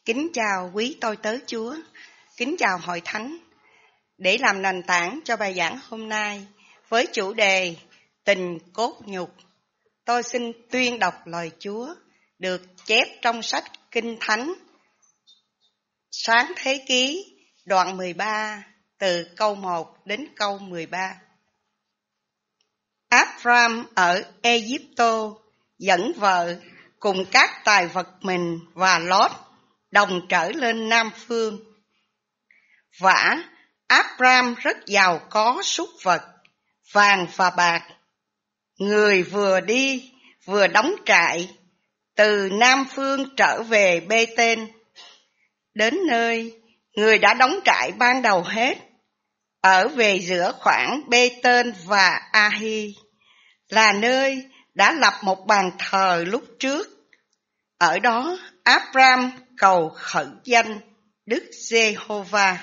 Kính chào quý tôi tớ Chúa, kính chào hội thánh. Để làm nền tảng cho bài giảng hôm nay với chủ đề tình cốt nhục, tôi xin tuyên đọc lời Chúa được chép trong sách Kinh Thánh Sáng Thế Ký đoạn 13 từ câu 1 đến câu 13. Abram ở Ai-cập dẫn vợ cùng các tài vật mình và Lót đồng trở lên Nam Phương. Vả, Abram rất giàu có súc vật, vàng và bạc. Người vừa đi vừa đóng trại, từ Nam Phương trở về Bê-tên. Đến nơi, người đã đóng trại ban đầu hết, ở về giữa khoảng Bê-tên và A-hi, là nơi đã lập một bàn thờ lúc trước. Ở đó, Abram cầu khẩn danh Đức Giê-hô-va.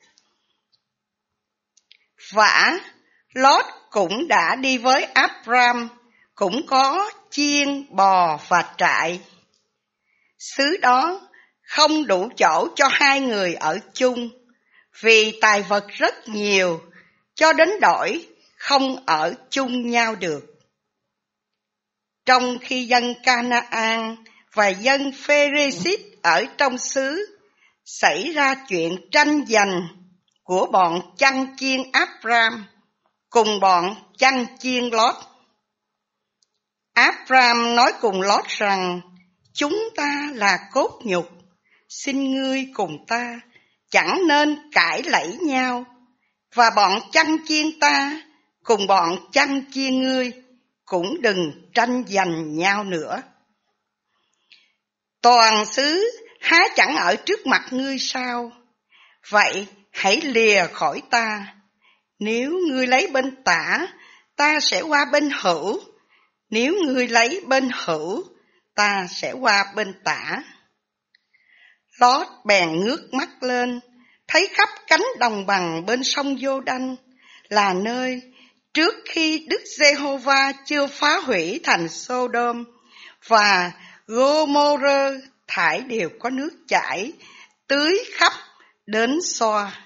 Vả, Lót cũng đã đi với Abram, cũng có chiên, bò và trại. Xứ đó không đủ chỗ cho hai người ở chung, vì tài vật rất nhiều, cho đến đổi không ở chung nhau được. Trong khi dân Canaan và dân Phê-rê-xít ở trong xứ xảy ra chuyện tranh giành của bọn chăn chiên Abram cùng bọn chăn chiên Lót. Abram nói cùng Lót rằng: chúng ta là cốt nhục, xin ngươi cùng ta chẳng nên cãi lẫy nhau, và bọn chăn chiên ta cùng bọn chăn chiên ngươi cũng đừng tranh giành nhau nữa. Toàn xứ há chẳng ở trước mặt ngươi sao? Vậy hãy lìa khỏi ta. Nếu ngươi lấy bên tả, ta sẽ qua bên hữu. Nếu ngươi lấy bên hữu, ta sẽ qua bên tả. Lót bèn ngước mắt lên, thấy khắp cánh đồng bằng bên sông Giô-đanh, là nơi trước khi Đức Giê-hô-va chưa phá hủy thành Sô-đôm và Gô-mô-rơ thải đều có nước chảy tưới khắp đến Xoa.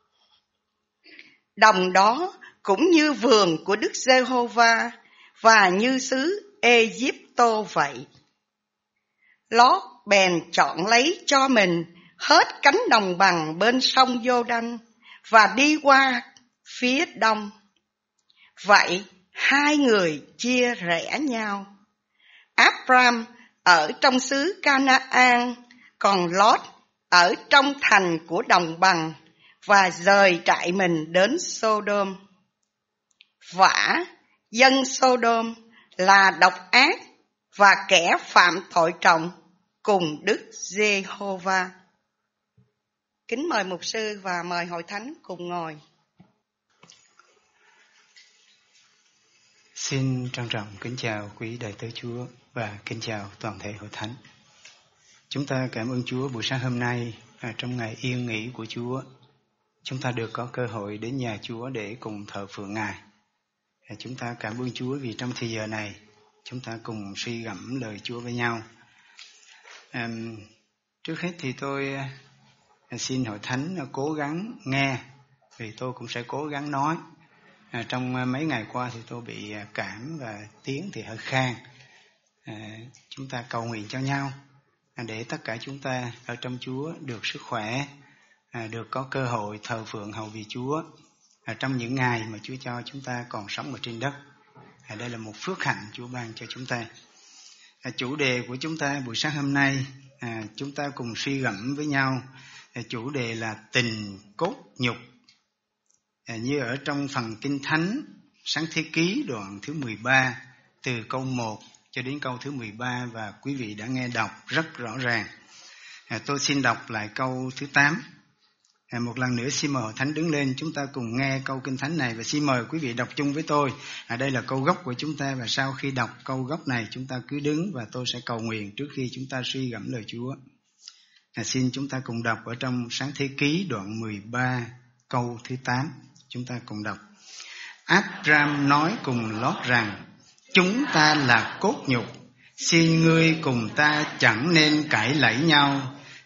Đồng đó cũng như vườn của Đức Giê-hô-va và như xứ Ê-díp-tô vậy. Lót bèn chọn lấy cho mình hết cánh đồng bằng bên sông Giô-đanh và đi qua phía đông. Vậy hai người chia rẽ nhau. Abram ở trong xứ Canaan, còn Lót ở trong thành của đồng bằng và rời trại mình đến Sô-đôm. Vả, dân Sô-đôm là độc ác và kẻ phạm tội trọng cùng Đức Giê-hô-va. Kính mời mục sư và mời hội thánh cùng ngồi. Xin trân trọng kính chào quý đại tớ Chúa và kính chào toàn thể hội thánh. Chúng ta cảm ơn Chúa buổi sáng hôm nay trong ngày yên nghỉ của Chúa. Chúng ta được có cơ hội đến nhà Chúa để cùng thờ phượng Ngài. Chúng ta cảm ơn Chúa vì trong thời giờ này chúng ta cùng suy gẫm lời Chúa với nhau. Trước hết thì tôi xin hội thánh cố gắng nghe, vì tôi cũng sẽ cố gắng nói. Trong mấy ngày qua thì tôi bị cảm và tiếng thì hơi khan. Chúng ta cầu nguyện cho nhau để tất cả chúng ta ở trong Chúa được sức khỏe, được có cơ hội thờ phượng hầu vì Chúa trong những ngày mà Chúa cho chúng ta còn sống ở trên đất. Đây là một phước hạnh Chúa ban cho chúng ta. Chủ đề của chúng ta buổi sáng hôm nay, chúng ta cùng suy gẫm với nhau. Chủ đề là tình cốt nhục. Như ở trong phần Kinh Thánh Sáng Thế Ký đoạn thứ 13 từ câu 1 cho đến câu thứ 13, và quý vị đã nghe đọc rất rõ ràng. Tôi xin đọc lại câu thứ 8. Một lần nữa xin mời hội thánh đứng lên, chúng ta cùng nghe câu Kinh Thánh này và xin mời quý vị đọc chung với tôi. Đây là câu gốc của chúng ta, và sau khi đọc câu gốc này chúng ta cứ đứng và tôi sẽ cầu nguyện trước khi chúng ta suy gẫm lời Chúa. Xin chúng ta cùng đọc ở trong Sáng Thế Ký đoạn 13 câu thứ 8. Chúng ta cùng đọc. Abram nói cùng Lót rằng: chúng ta là cốt nhục, xin ngươi cùng ta chẳng nên cãi lẫy nhau,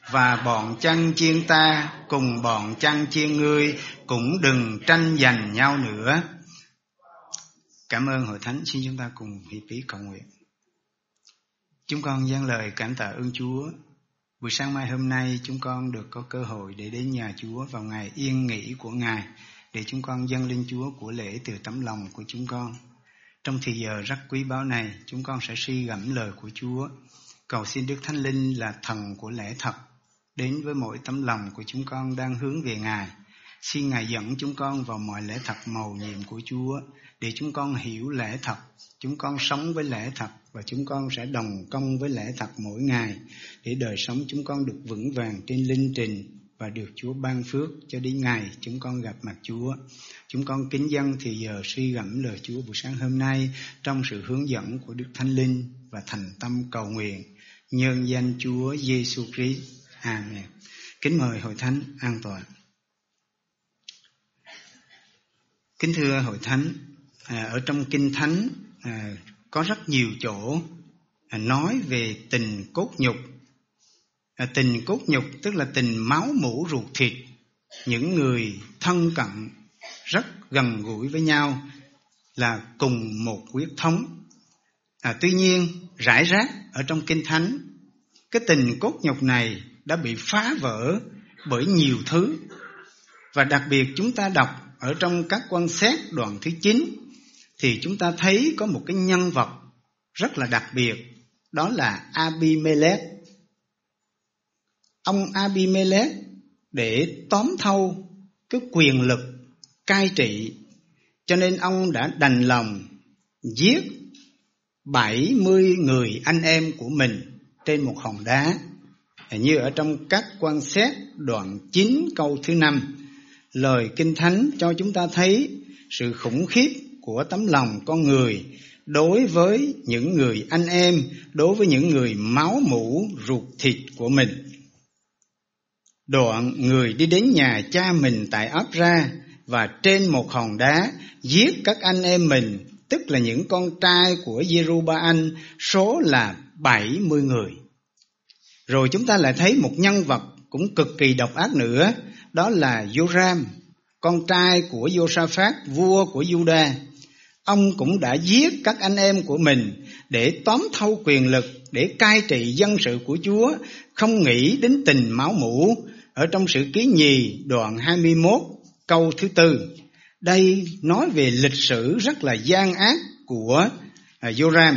và bọn chăn chiên ta cùng bọn chăn chiên ngươi cũng đừng tranh giành nhau nữa. Cảm ơn hội thánh. Xin chúng ta cùng hiệp ý cầu nguyện. Chúng con dâng lời cảm tạ ơn Chúa. Buổi sáng mai hôm nay chúng con được có cơ hội để đến nhà Chúa vào ngày yên nghỉ của Ngài, để chúng con dâng lên Chúa của lễ từ tấm lòng của chúng con. Trong thời giờ rất quý báu này, chúng con sẽ suy gẫm lời của Chúa, cầu xin Đức Thánh Linh là thần của lẽ thật đến với mỗi tấm lòng của chúng con đang hướng về Ngài. Xin Ngài dẫn chúng con vào mọi lẽ thật mầu nhiệm của Chúa, để chúng con hiểu lẽ thật, chúng con sống với lẽ thật, và chúng con sẽ đồng công với lẽ thật mỗi ngày, để đời sống chúng con được vững vàng trên linh trình và được Chúa ban phước cho đến ngày chúng con gặp mặt Chúa. Chúng con kính dâng thì giờ suy gẫm lời Chúa buổi sáng hôm nay trong sự hướng dẫn của Đức Thánh Linh và thành tâm cầu nguyện nhân danh Chúa Giêsu Christ. Amen. Kính mời hội thánh an tọa. Kính thưa hội thánh, ở trong Kinh Thánh có rất nhiều chỗ nói về tình cốt nhục. Tình cốt nhục tức là tình máu mủ ruột thịt, những người thân cận rất gần gũi với nhau, là cùng một huyết thống. Tuy nhiên rải rác ở trong Kinh Thánh, cái tình cốt nhục này đã bị phá vỡ bởi nhiều thứ. Và đặc biệt chúng ta đọc ở trong các quan xét đoạn thứ 9 thì chúng ta thấy có một cái nhân vật rất là đặc biệt, đó là Abimelech. Ông Abimelech để tóm thâu cái quyền lực cai trị, cho nên ông đã đành lòng giết 70 người anh em của mình trên một hòn đá. Như ở trong các quan xét đoạn 9 câu thứ 5, lời Kinh Thánh cho chúng ta thấy sự khủng khiếp của tấm lòng con người đối với những người anh em, đối với những người máu mủ ruột thịt của mình. Đoạn người đi đến nhà cha mình tại Áp-ra và trên một hòn đá giết các anh em mình, tức là những con trai của Giê-ru-ba-anh, số là 70 người. Rồi chúng ta lại thấy một nhân vật cũng cực kỳ độc ác nữa, đó là Joram, con trai của Giô-sa-phát, vua của Giu-đa. Ông cũng đã giết các anh em của mình để tóm thâu quyền lực, để cai trị dân sự của Chúa, không nghĩ đến tình máu mủ. Ở trong Sử Ký Nhì đoạn 21 câu thứ 4, đây nói về lịch sử rất là gian ác của Joram.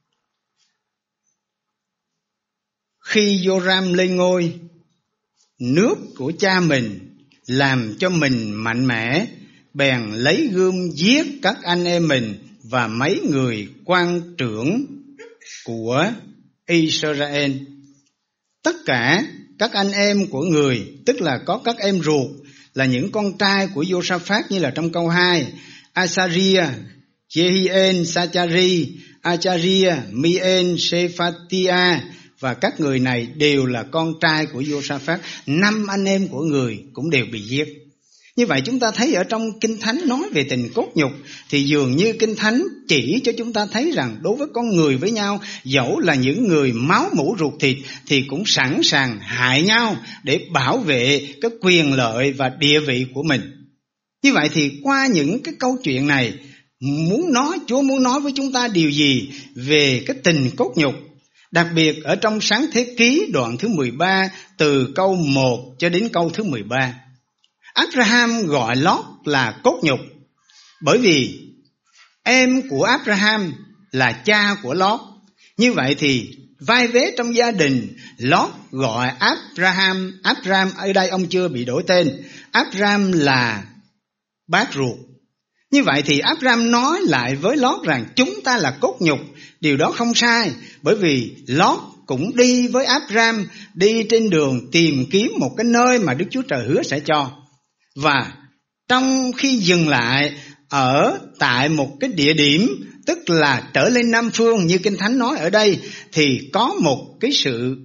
Khi Joram lên ngôi, nước của cha mình làm cho mình mạnh mẽ, bèn lấy gươm giết các anh em mình và mấy người quan trưởng của Israel. Tất cả các anh em của người, tức là có các em ruột là những con trai của Giô-sa-phát, như là trong câu 2, Asariah, Jehien, Sachari, Achariah, Mien, Sephatia, và các người này đều là con trai của Giô-sa-phát. 5 anh em của người cũng đều bị giết. Như vậy chúng ta thấy ở trong Kinh Thánh nói về tình cốt nhục thì dường như Kinh Thánh chỉ cho chúng ta thấy rằng đối với con người với nhau, dẫu là những người máu mủ ruột thịt thì cũng sẵn sàng hại nhau để bảo vệ cái quyền lợi và địa vị của mình. Như vậy thì qua những cái câu chuyện này, Chúa muốn nói với chúng ta điều gì về cái tình cốt nhục? Đặc biệt ở trong Sáng Thế Ký đoạn thứ 13 từ câu 1 cho đến câu thứ 13. Abraham gọi Lót là cốt nhục, bởi vì em của Abraham là cha của Lót. Như vậy thì vai vế trong gia đình, Lót gọi Abraham ở đây ông chưa bị đổi tên, Abraham là bác ruột. Như vậy thì Abraham nói lại với Lót rằng chúng ta là cốt nhục. Điều đó không sai, bởi vì Lót cũng đi với Abraham, đi trên đường tìm kiếm một cái nơi mà Đức Chúa Trời hứa sẽ cho. Và trong khi dừng lại ở tại một cái địa điểm, tức là trở lên Nam Phương như Kinh Thánh nói ở đây, thì có một cái sự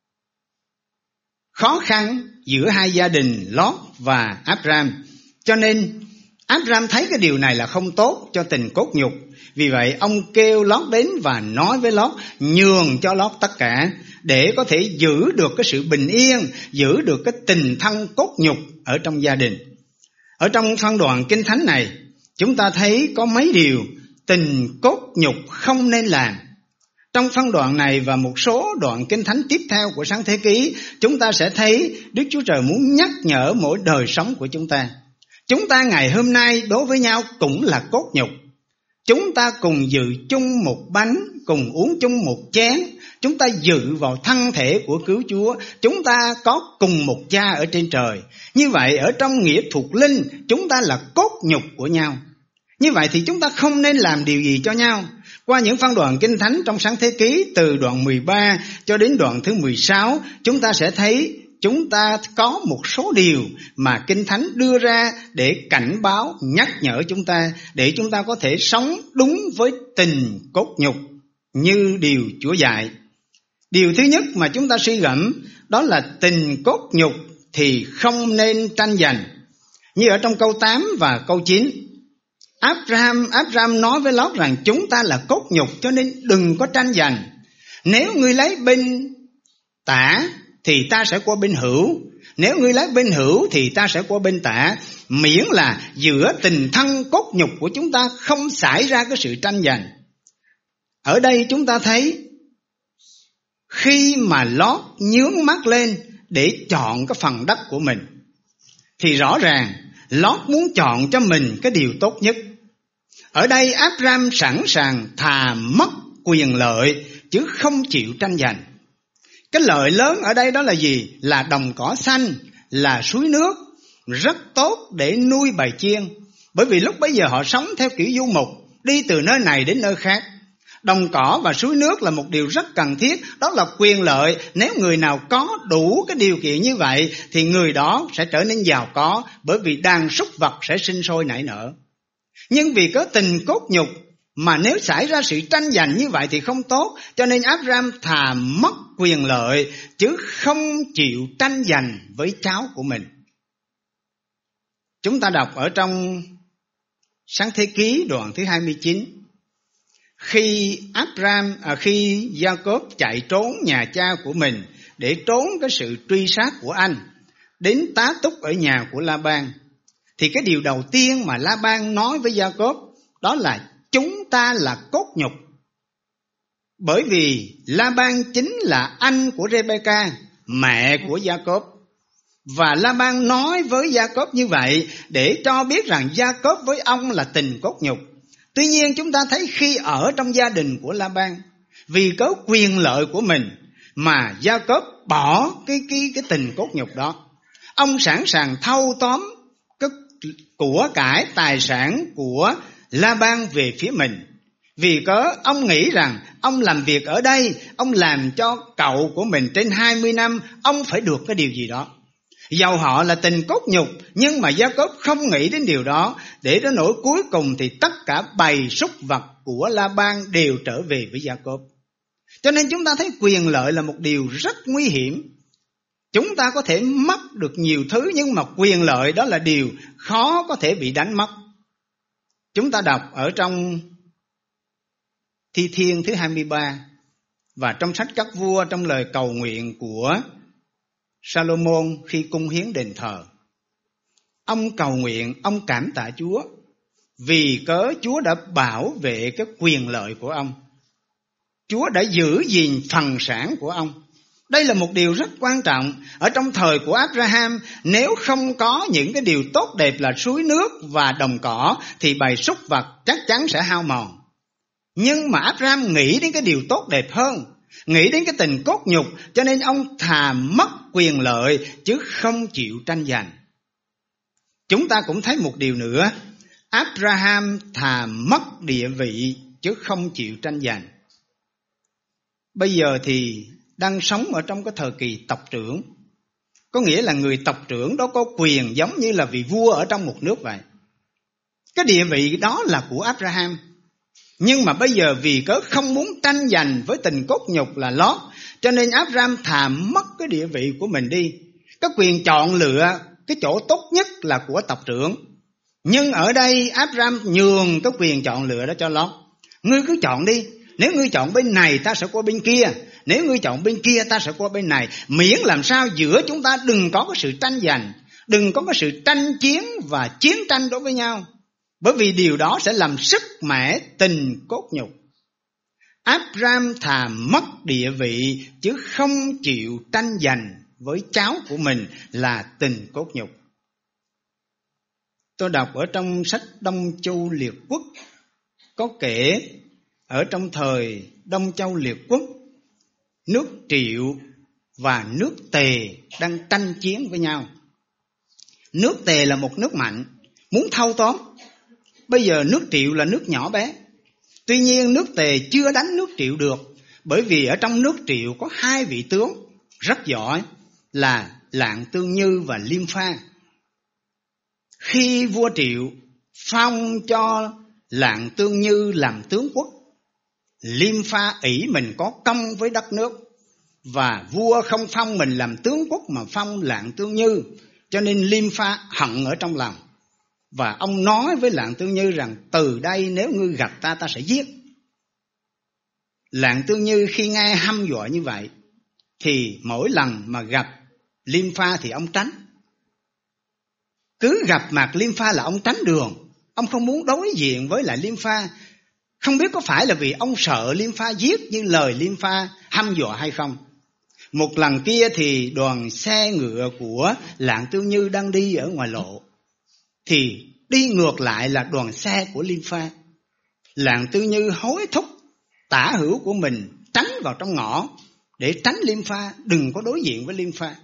khó khăn giữa hai gia đình Lót và Abraham. Cho nên Abraham thấy cái điều này là không tốt cho tình cốt nhục. Vì vậy ông kêu Lót đến và nói với Lót nhường cho Lót tất cả, để có thể giữ được cái sự bình yên, giữ được cái tình thân cốt nhục ở trong gia đình. Ở trong phân đoạn Kinh Thánh này, chúng ta thấy có mấy điều tình cốt nhục không nên làm. Trong phân đoạn này và một số đoạn Kinh Thánh tiếp theo của Sáng Thế Ký, chúng ta sẽ thấy Đức Chúa Trời muốn nhắc nhở mỗi đời sống của chúng ta. Chúng ta ngày hôm nay đối với nhau cũng là cốt nhục. Chúng ta cùng dự chung một bánh, cùng uống chung một chén. Chúng ta dự vào thân thể của cứu Chúa. Chúng ta có cùng một Cha ở trên trời. Như vậy ở trong nghĩa thuộc linh, chúng ta là cốt nhục của nhau. Như vậy thì chúng ta không nên làm điều gì cho nhau. Qua những phân đoạn Kinh Thánh trong Sáng Thế Ký từ đoạn 13 cho đến đoạn thứ 16, chúng ta sẽ thấy chúng ta có một số điều mà Kinh Thánh đưa ra để cảnh báo, nhắc nhở chúng ta, để chúng ta có thể sống đúng với tình cốt nhục như điều Chúa dạy. Điều thứ nhất mà chúng ta suy gẫm đó là tình cốt nhục thì không nên tranh giành. Như ở trong câu 8 và câu 9, Abraham nói với Lót rằng chúng ta là cốt nhục cho nên đừng có tranh giành. Nếu ngươi lấy bên tả thì ta sẽ qua bên hữu, nếu ngươi lấy bên hữu thì ta sẽ qua bên tả, miễn là giữa tình thân cốt nhục của chúng ta không xảy ra cái sự tranh giành. Ở đây chúng ta thấy khi mà Lót nhướng mắt lên để chọn cái phần đất của mình thì rõ ràng Lót muốn chọn cho mình cái điều tốt nhất. Ở đây Abraham sẵn sàng thà mất quyền lợi chứ không chịu tranh giành. Cái lợi lớn ở đây đó là gì? Là đồng cỏ xanh, là suối nước, rất tốt để nuôi bầy chiên. Bởi vì lúc bấy giờ họ sống theo kiểu du mục, đi từ nơi này đến nơi khác. Đồng cỏ và suối nước là một điều rất cần thiết, đó là quyền lợi. Nếu người nào có đủ cái điều kiện như vậy thì người đó sẽ trở nên giàu có, bởi vì đàn súc vật sẽ sinh sôi nảy nở. Nhưng vì có tình cốt nhục mà nếu xảy ra sự tranh giành như vậy thì không tốt, cho nên Abraham thà mất quyền lợi chứ không chịu tranh giành với cháu của mình. Chúng ta đọc ở trong Sáng Thế Ký đoạn thứ 29. Khi Jacob chạy trốn nhà cha của mình để trốn cái sự truy sát của anh, đến tá túc ở nhà của La-ban, thì cái điều đầu tiên mà La-ban nói với Jacob đó là chúng ta là cốt nhục. Bởi vì La-ban chính là anh của Rebecca, mẹ của Jacob. Và La-ban nói với Jacob như vậy để cho biết rằng Jacob với ông là tình cốt nhục. Tuy nhiên chúng ta thấy khi ở trong gia đình của La-ban, vì có quyền lợi của mình mà Jacob bỏ cái tình cốt nhục đó. Ông sẵn sàng thâu tóm cái của cải tài sản của La-ban về phía mình. Vì cớ ông nghĩ rằng ông làm việc ở đây, ông làm cho cậu của mình trên 20 năm, ông phải được cái điều gì đó. Dầu họ là tình cốt nhục, nhưng mà Jacob không nghĩ đến điều đó, để đến nỗi cuối cùng thì tất cả bầy súc vật của La-ban đều trở về với Jacob. Cho nên chúng ta thấy quyền lợi là một điều rất nguy hiểm. Chúng ta có thể mất được nhiều thứ, nhưng mà quyền lợi đó là điều khó có thể bị đánh mất. Chúng ta đọc ở trong Thi Thiên thứ 23 và trong sách Các Vua, trong lời cầu nguyện của Salomon khi cung hiến đền thờ. Ông cầu nguyện, ông cảm tạ Chúa vì cớ Chúa đã bảo vệ cái quyền lợi của ông. Chúa đã giữ gìn phần sản của ông. Đây là một điều rất quan trọng. Ở trong thời của Abraham, nếu không có những cái điều tốt đẹp là suối nước và đồng cỏ thì bầy súc vật chắc chắn sẽ hao mòn. Nhưng mà Abraham nghĩ đến cái điều tốt đẹp hơn, nghĩ đến cái tình cốt nhục, cho nên ông thà mất quyền lợi chứ không chịu tranh giành. Chúng ta cũng thấy một điều nữa, Abraham thà mất địa vị chứ không chịu tranh giành. Bây giờ thì đang sống ở trong cái thời kỳ tộc trưởng. Có nghĩa là người tộc trưởng đó có quyền giống như là vị vua ở trong một nước vậy. Cái địa vị đó là của Abraham. Nhưng mà bây giờ vì cớ không muốn tranh giành với tình cốt nhục là Lót, cho nên Abraham thà mất cái địa vị của mình đi. Cái quyền chọn lựa cái chỗ tốt nhất là của tộc trưởng. Nhưng ở đây Abraham nhường cái quyền chọn lựa đó cho Lót. Ngươi cứ chọn đi, nếu ngươi chọn bên này ta sẽ qua bên kia, nếu ngươi chọn bên kia ta sẽ qua bên này. Miễn làm sao giữa chúng ta đừng có cái sự tranh giành, đừng có cái sự tranh chiến và chiến tranh đối với nhau, bởi vì điều đó sẽ làm sức mẻ tình cốt nhục. Abraham thà mất địa vị chứ không chịu tranh giành với cháu của mình là tình cốt nhục. Tôi đọc ở trong sách Đông Châu Liệt Quốc có kể ở trong thời Đông Châu Liệt Quốc, nước Triệu và nước Tề đang tranh chiến với nhau. Nước Tề là một nước mạnh, muốn thâu tóm. Bây giờ nước Triệu là nước nhỏ bé. Tuy nhiên nước Tề chưa đánh nước Triệu được, bởi vì ở trong nước Triệu có hai vị tướng rất giỏi là Lạng Tương Như và Liêm Pha. Khi vua Triệu phong cho Lạng Tương Như làm tướng quốc, Liêm Pha ỷ mình có công với đất nước, và vua không phong mình làm tướng quốc mà phong Lạng Tương Như, cho nên Liêm Pha hận ở trong lòng. Và ông nói với Lạng Tương Như rằng từ đây nếu ngươi gặp ta, ta sẽ giết. Lạng Tương Như khi nghe hăm dọa như vậy thì mỗi lần mà gặp Liêm Pha thì ông tránh. Cứ gặp mặt Liêm Pha là ông tránh đường, ông không muốn đối diện với lại Liêm Pha. Không biết có phải là vì ông sợ Liêm Pha giết như lời Liêm Pha hăm dọa hay không. Một lần kia thì đoàn xe ngựa của Lạng Tương Như đang đi ở ngoài lộ, thì đi ngược lại là đoàn xe của Liêm Pha. Lạng Tương Như hối thúc tả hữu của mình tránh vào trong ngõ để tránh Liêm Pha, đừng có đối diện với Liêm Pha.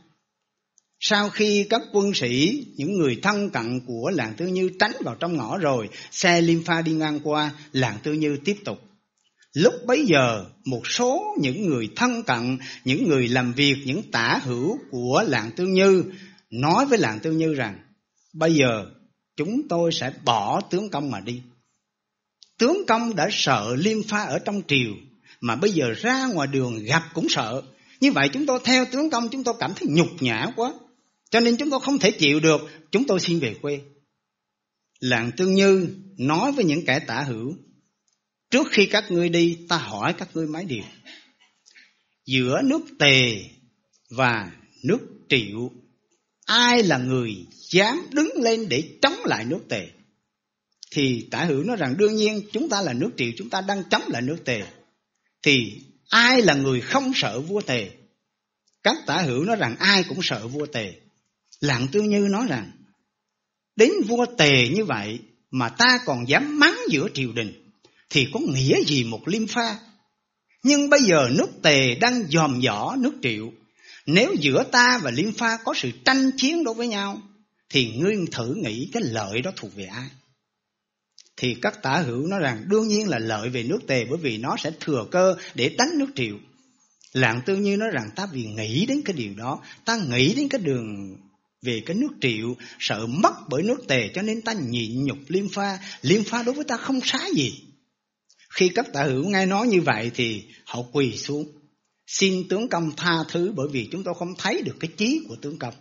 Sau khi các quân sĩ, những người thân cận của Lạng Tương Như tránh vào trong ngõ rồi, xe Liêm Pha đi ngang qua, Lạng Tương Như tiếp tục. Lúc bấy giờ, một số những người thân cận, những người làm việc, những tả hữu của Lạng Tương Như nói với Lạng Tương Như rằng bây giờ chúng tôi sẽ bỏ tướng công mà đi. Tướng công đã sợ Liêm Pha ở trong triều, mà bây giờ ra ngoài đường gặp cũng sợ. Như vậy chúng tôi theo tướng công, chúng tôi cảm thấy nhục nhã quá, cho nên chúng tôi không thể chịu được, chúng tôi xin về quê. Lạng Tương Như nói với những kẻ tả hữu, trước khi các ngươi đi, ta hỏi các ngươi mấy điều. Giữa nước Tề và nước Triệu, ai là người dám đứng lên để chống lại nước Tề? Thì tả hữu nói rằng đương nhiên chúng ta là nước Triệu, chúng ta đang chống lại nước Tề. Thì ai là người không sợ vua Tề? Các tả hữu nói rằng ai cũng sợ vua Tề. Lạng Tương Như nói rằng đến vua Tề như vậy mà ta còn dám mắng giữa triều đình, thì có nghĩa gì một Liêm Pha? Nhưng bây giờ nước Tề đang dòm dõ nước Triệu. Nếu giữa ta và Liêm Pha có sự tranh chiến đối với nhau, thì ngươi thử nghĩ cái lợi đó thuộc về ai? Thì các tả hữu nói rằng đương nhiên là lợi về nước Tề, bởi vì nó sẽ thừa cơ để đánh nước Triệu. Lạng Tương Như nói rằng ta vì nghĩ đến cái điều đó, ta nghĩ đến cái đường về cái nước Triệu, sợ mất bởi nước Tề, cho nên ta nhịn nhục Liêm Pha. Liêm Pha đối với ta không xá gì. Khi các tả hữu nghe nói như vậy thì họ quỳ xuống xin tướng công tha thứ, bởi vì chúng tôi không thấy được cái chí của tướng công.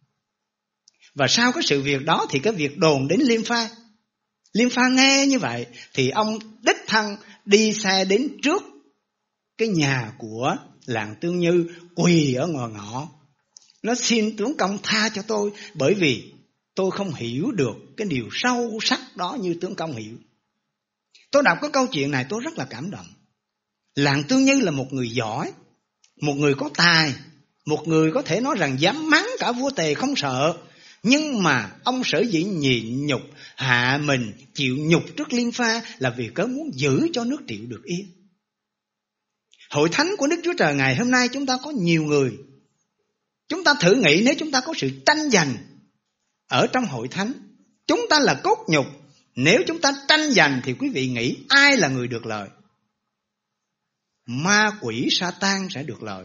Và sau cái sự việc đó thì cái việc đồn đến Liêm Pha. Liêm Pha nghe như vậy thì ông đích thân đi xe đến trước cái nhà của Lạng Tương Như, quỳ ở ngoài ngõ. Nó xin tướng công tha cho tôi, bởi vì tôi không hiểu được cái điều sâu sắc đó như tướng công hiểu. Tôi đọc cái câu chuyện này tôi rất là cảm động. Lạng Tương Như là một người giỏi, một người có tài, một người có thể nói rằng dám mắng cả vua Tề không sợ. Nhưng mà ông sở dĩ nhịn nhục, hạ mình, chịu nhục trước Liêm Pha là vì cớ muốn giữ cho nước Triệu được yên. Hội thánh của Đức Chúa Trời ngày hôm nay chúng ta có nhiều người. Chúng ta thử nghĩ nếu chúng ta có sự tranh giành ở trong hội thánh, chúng ta là cốt nhục. Nếu chúng ta tranh giành thì quý vị nghĩ ai là người được lợi? Ma quỷ Sa-tan sẽ được lợi.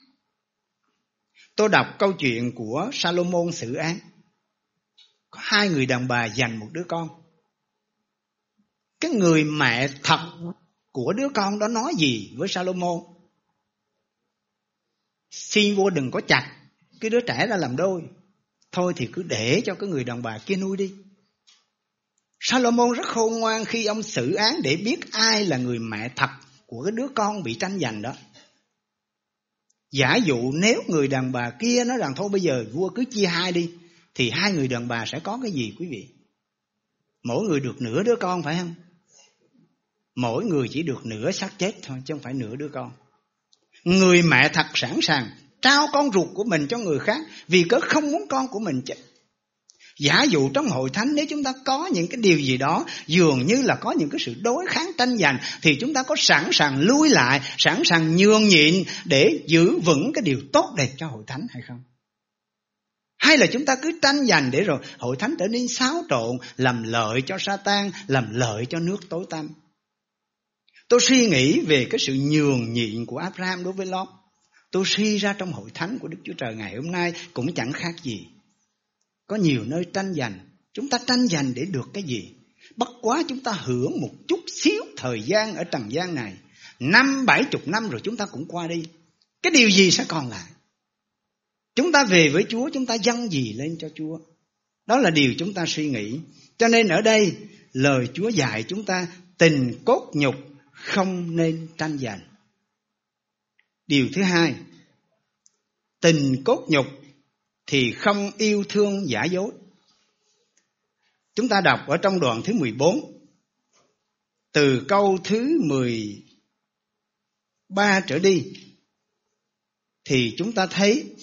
Tôi đọc câu chuyện của Sa-lô-môn xử án. Có hai người đàn bà giành một đứa con. Cái người mẹ thật của đứa con đó nói gì với Sa-lô-môn? Xin vua đừng có chặt cái đứa trẻ ra làm đôi, thôi thì cứ để cho cái người đàn bà kia nuôi đi. Sa-lô-môn rất khôn ngoan khi ông xử án để biết ai là người mẹ thật của cái đứa con bị tranh giành đó. Giả dụ nếu người đàn bà kia nói rằng thôi bây giờ vua cứ chia hai đi, thì hai người đàn bà sẽ có cái gì quý vị? Mỗi người được nửa đứa con phải không? Mỗi người chỉ được nửa xác chết thôi, chứ không phải nửa đứa con. Người mẹ thật sẵn sàng trao con ruột của mình cho người khác vì cớ không muốn con của mình chết. Giả dụ trong hội thánh nếu chúng ta có những cái điều gì đó dường như là có những cái sự đối kháng tranh giành, thì chúng ta có sẵn sàng lui lại, sẵn sàng nhường nhịn để giữ vững cái điều tốt đẹp cho hội thánh hay không? Hay là chúng ta cứ tranh giành để rồi hội thánh trở nên xáo trộn, làm lợi cho Sa-tan, làm lợi cho nước tối tăm? Tôi suy nghĩ về cái sự nhường nhịn của Abraham đối với Lót. Tôi suy ra trong hội thánh của Đức Chúa Trời ngày hôm nay cũng chẳng khác gì. Có nhiều nơi tranh giành. Chúng ta tranh giành để được cái gì? Bất quá chúng ta hưởng một chút xíu thời gian ở trần gian này. 50-70 năm rồi chúng ta cũng qua đi. Cái điều gì sẽ còn lại? Chúng ta về với Chúa, chúng ta dâng gì lên cho Chúa? Đó là điều chúng ta suy nghĩ. Cho nên ở đây lời Chúa dạy chúng ta tình cốt nhục không nên tranh giành. Điều thứ hai, tình cốt nhục thì không yêu thương giả dối. Chúng ta đọc ở trong đoạn thứ 14, từ câu thứ 13 trở đi, thì chúng ta thấy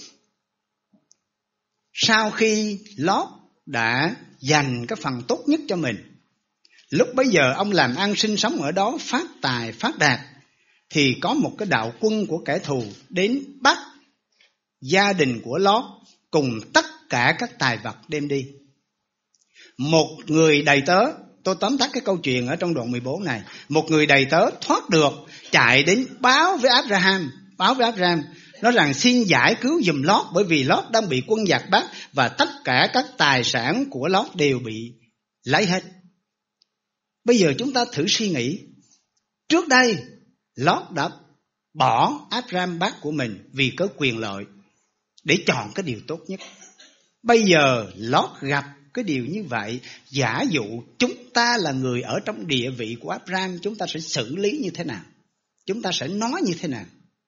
sau khi Lót đã dành cái phần tốt nhất cho mình, lúc bấy giờ ông làm ăn sinh sống ở đó phát tài phát đạt, thì có một cái đạo quân của kẻ thù đến bắt gia đình của Lót cùng tất cả các tài vật đem đi. Một người đầy tớ, tôi tóm tắt cái câu chuyện ở trong đoạn 14 này. Một người đầy tớ thoát được, chạy đến báo với Abraham, nói rằng xin giải cứu giùm Lót, bởi vì Lót đang bị quân giặc bắt và tất cả các tài sản của Lót đều bị lấy hết. Bây giờ chúng ta thử suy nghĩ, trước đây Lót đã bỏ Abraham bác của mình vì có quyền lợi để chọn cái điều tốt nhất. Bây giờ Lót gặp cái điều như vậy, giả dụ chúng ta là người ở trong địa vị của Abraham, chúng ta sẽ xử lý như thế nào? Chúng ta sẽ nói như thế nào?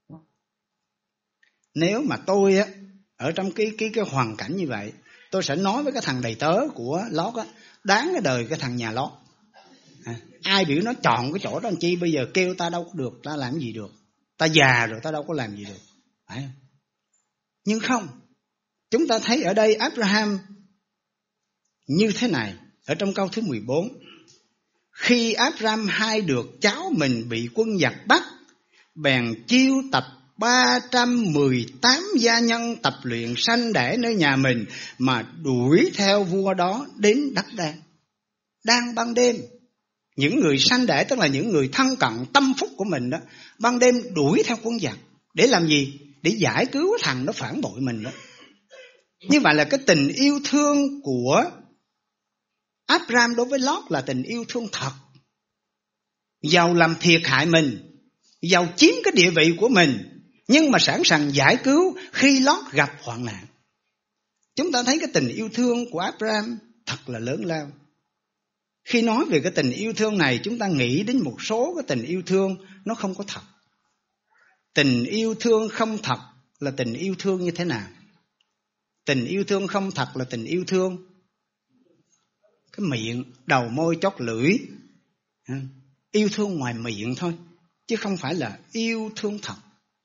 Nếu mà tôi á ở trong cái hoàn cảnh như vậy, tôi sẽ nói với cái thằng đầy tớ của Lót á, đáng cái đời cái thằng nhà Lót. Ai biểu nó chọn cái chỗ đó làm chi, bây giờ kêu ta đâu có được, ta làm gì được, ta già rồi ta đâu có làm gì được, phải không? Nhưng không, chúng ta thấy ở đây Abraham như thế này, ở trong câu thứ 14. Khi Abraham hay được cháu mình bị quân giặc bắt, bèn chiêu tập 318 gia nhân tập luyện sanh đẻ nơi nhà mình, mà đuổi theo vua đó đến đất đan. Đang ban đêm, những người sanh đẻ tức là những người thân cận tâm phúc của mình đó, ban đêm đuổi theo quân giặc để làm gì? Để giải cứu thằng nó phản bội mình đó. Như vậy là cái tình yêu thương của Abraham đối với Lót là tình yêu thương thật. Dầu làm thiệt hại mình, dầu chiếm cái địa vị của mình, nhưng mà sẵn sàng giải cứu khi Lót gặp hoạn nạn. Chúng ta thấy cái tình yêu thương của Abraham thật là lớn lao. Khi nói về cái tình yêu thương này, chúng ta nghĩ đến một số cái tình yêu thương nó không có thật. Tình yêu thương không thật là tình yêu thương như thế nào? Tình yêu thương không thật là tình yêu thương cái miệng, đầu môi chót lưỡi, yêu thương ngoài miệng thôi, chứ không phải là yêu thương thật.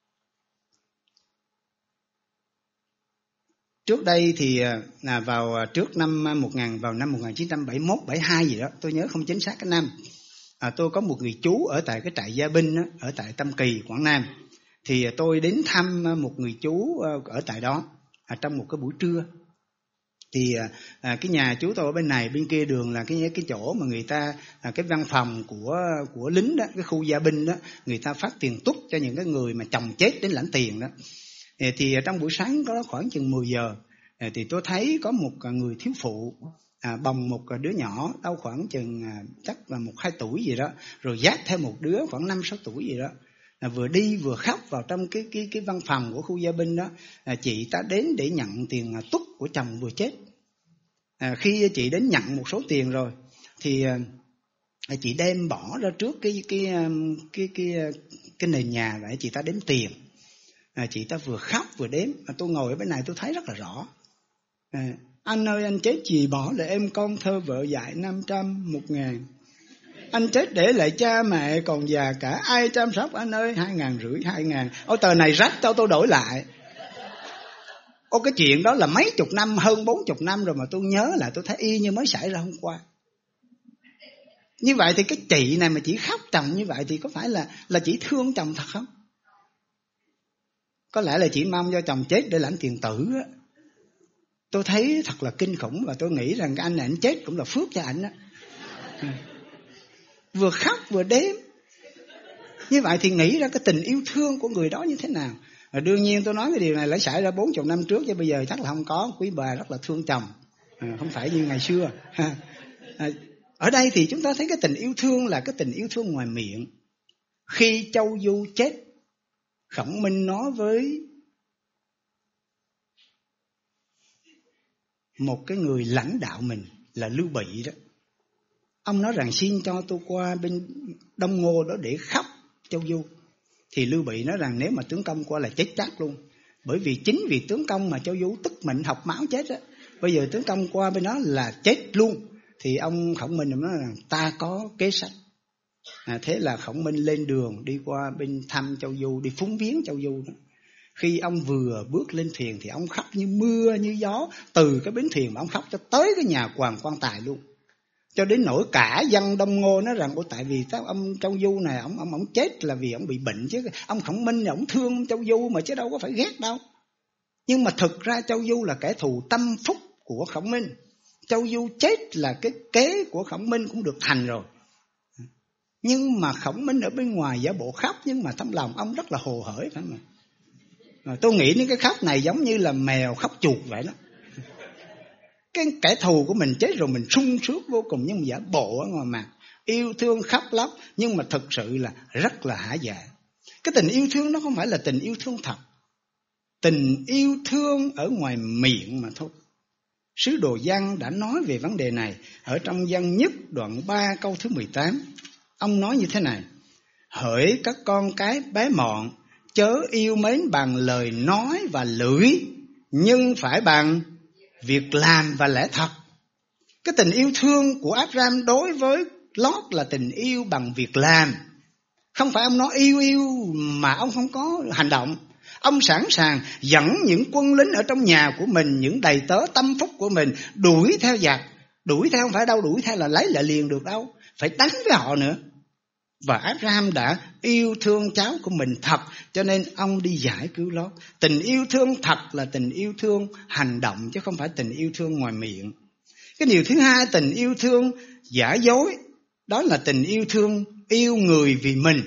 Trước đây thì vào năm 1971, 72 gì đó, tôi nhớ không chính xác cái năm. Tôi có một người chú ở tại cái trại gia binh đó, ở tại Tam Kỳ, Quảng Nam. Thì tôi đến thăm một người chú ở tại đó trong một cái buổi trưa. Thì cái nhà chú tôi ở bên này, bên kia đường là cái chỗ mà người ta cái văn phòng của lính đó, cái khu gia binh đó, người ta phát tiền túc cho những cái người mà chồng chết đến lãnh tiền đó. Thì trong buổi sáng có khoảng chừng 10 giờ thì tôi thấy có một người thiếu phụ bồng một đứa nhỏ đâu khoảng chừng chắc là 1-2 tuổi gì đó, rồi dắt theo một đứa khoảng 5-6 tuổi gì đó, vừa đi vừa khóc vào trong cái văn phòng của khu gia binh đó. Chị ta đến để nhận tiền túc của chồng vừa chết. Khi chị đến nhận một số tiền rồi thì chị đem bỏ ra trước cái nền nhà để chị ta đếm tiền. Chị ta vừa khóc vừa đếm. Tôi ngồi ở bên này tôi thấy rất là rõ. Anh ơi, anh chết gì bỏ lại em con thơ vợ dạy 500, 1.000. Anh chết để lại cha mẹ còn già cả, ai chăm sóc anh ơi, 2.500, 2.000. Ôi tờ này rách tao tôi đổi lại. Ô cái chuyện đó là mấy chục năm, hơn 40 năm rồi mà tôi nhớ lại tôi thấy y như mới xảy ra hôm qua. Như vậy thì cái chị này mà chỉ khóc chồng như vậy thì có phải là chị thương chồng thật không? Có lẽ là chị mong cho chồng chết để lãnh tiền tử á. Tôi thấy thật là kinh khủng và tôi nghĩ rằng cái anh này anh chết cũng là phước cho anh á. Vừa khóc vừa đếm. Như vậy thì nghĩ ra cái tình yêu thương của người đó như thế nào. Đương nhiên tôi nói cái điều này lại xảy ra 40 năm trước, chứ bây giờ chắc là không có. Quý bà rất là thương chồng, không phải như ngày xưa. Ở đây thì chúng ta thấy cái tình yêu thương là cái tình yêu thương ngoài miệng. Khi Châu Du chết, Khổng Minh nói với một cái người lãnh đạo mình là Lưu Bị đó. Ông nói rằng xin cho tôi qua bên Đông Ngô đó để khóc Châu Du. Thì Lưu Bị nói rằng nếu mà tướng công qua là chết chắc luôn. Bởi vì chính vì tướng công mà Châu Du tức mệnh học máu chết á. Bây giờ tướng công qua bên đó là chết luôn. Thì ông Khổng Minh nói rằng ta có kế sách. Thế là Khổng Minh lên đường đi qua bên thăm Châu Du, đi phúng viếng Châu Du đó. Khi ông vừa bước lên thuyền thì ông khóc như mưa như gió. Từ cái bến thuyền mà ông khóc cho tới cái nhà Hoàng Quan Tài luôn. Cho đến nỗi cả dân Đông Ngô nói rằng tại vì ông Châu Du này ông chết là vì ông bị bệnh chứ. Ông Khổng Minh này ông thương Châu Du mà chứ đâu có phải ghét đâu. Nhưng mà thực ra Châu Du là kẻ thù tâm phúc của Khổng Minh. Châu Du chết là cái kế của Khổng Minh cũng được thành rồi. Nhưng mà Khổng Minh ở bên ngoài giả bộ khóc, nhưng mà trong lòng ông rất là hồ hởi phải không? Tôi nghĩ đến cái khóc này giống như là mèo khóc chuột vậy đó. Cái kẻ thù của mình chết rồi mình sung sướng vô cùng, nhưng mà giả bộ ở ngoài mặt yêu thương khóc lóc, nhưng mà thực sự là rất là hả dạ. Cái tình yêu thương nó không phải là tình yêu thương thật. Tình yêu thương ở ngoài miệng mà thôi. Sứ đồ Giăng đã nói về vấn đề này ở trong Giăng nhất đoạn 3 câu thứ 18. Ông nói như thế này: hỡi các con cái bé mọn, chớ yêu mến bằng lời nói và lưỡi, nhưng phải bằng việc làm và lẽ thật. Cái tình yêu thương của Abraham đối với Lót là tình yêu bằng việc làm. Không phải ông nói yêu mà ông không có hành động. Ông sẵn sàng dẫn những quân lính ở trong nhà của mình, những đầy tớ tâm phúc của mình đuổi theo giặc. Đuổi theo không phải đâu đuổi theo là lấy lại liền được đâu, phải đánh với họ nữa. Và Abraham đã yêu thương cháu của mình thật, cho nên ông đi giải cứu Lót. Tình yêu thương thật là tình yêu thương hành động, chứ không phải tình yêu thương ngoài miệng. Cái điều thứ hai, tình yêu thương giả dối, đó là tình yêu thương yêu người vì mình.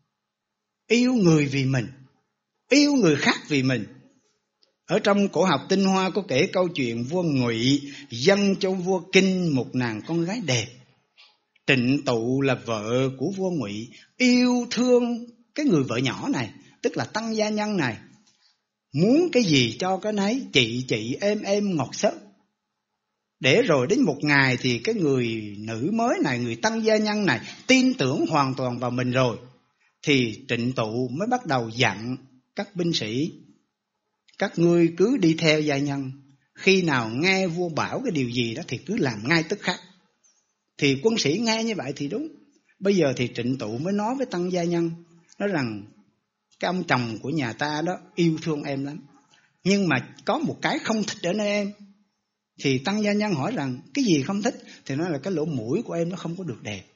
Yêu người vì mình, yêu người khác vì mình. Ở trong cổ học Tinh Hoa có kể câu chuyện vua Ngụy dâng cho vua Kinh một nàng con gái đẹp. Trịnh Tụ là vợ của vua Ngụy yêu thương cái người vợ nhỏ này, tức là Tăng Gia Nhân này. Muốn cái gì cho cái nấy, chị em ngọt sớt. Để rồi đến một ngày thì cái người nữ mới này, người Tăng Gia Nhân này tin tưởng hoàn toàn vào mình rồi. Thì Trịnh Tụ mới bắt đầu dặn các binh sĩ: các ngươi cứ đi theo gia nhân, khi nào nghe vua bảo cái điều gì đó thì cứ làm ngay tức khắc. Thì quân sĩ nghe như vậy thì đúng. Bây giờ thì Trịnh Tụ mới nói với Tăng Gia Nhân, nói rằng cái ông chồng của nhà ta đó yêu thương em lắm, nhưng mà có một cái không thích ở nơi em. Thì Tăng Gia Nhân hỏi rằng cái gì không thích? Thì nói là cái lỗ mũi của em nó không có được đẹp.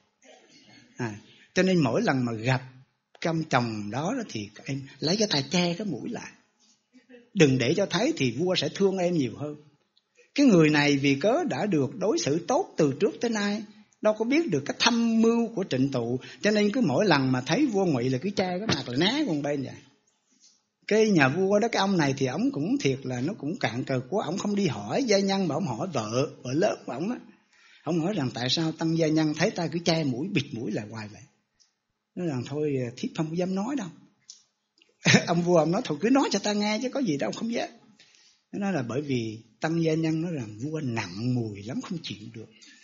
Cho nên mỗi lần mà gặp cái ông chồng đó thì em lấy cái tay che cái mũi lại, đừng để cho thấy, thì vua sẽ thương em nhiều hơn. Cái người này vì cớ đã được đối xử tốt từ trước tới nay, đâu có biết được cái thâm mưu của Trịnh Tụ, cho nên cứ mỗi lần mà thấy vua Ngụy là cứ che cái mặt là né con bên vậy. Cái nhà vua đó, cái ông này thì ông cũng thiệt là nó cũng cạn cờ quá. Ông không đi hỏi gia nhân mà ông hỏi vợ lớn của ông á. Ông hỏi rằng tại sao Tăng Gia Nhân thấy ta cứ che mũi, bịt mũi lại hoài vậy. Nói rằng thôi thiếp không dám nói đâu. Ông vua ông nói thôi cứ nói cho ta nghe chứ có gì đâu, không dám. Nó nói là bởi vì Tăng Gia Nhân nói rằng vua nặng mùi lắm, không chịu được.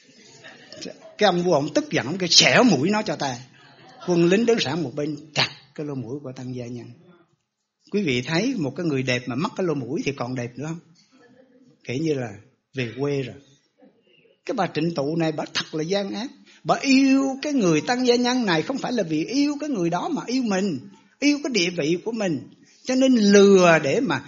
Cái ông vua ông tức giận, ông kêu xẻo mũi nó cho ta. Quân lính đứng sẵn một bên chặt cái lỗ mũi của Tăng Gia Nhân. Quý vị thấy một cái người đẹp mà mắc cái lỗ mũi thì còn đẹp nữa không? Kể như là về quê rồi. Cái bà Trịnh Tụ này bà thật là gian ác. Bà yêu cái người Tăng Gia Nhân này không phải là vì yêu cái người đó mà yêu mình, yêu cái địa vị của mình. Cho nên lừa để mà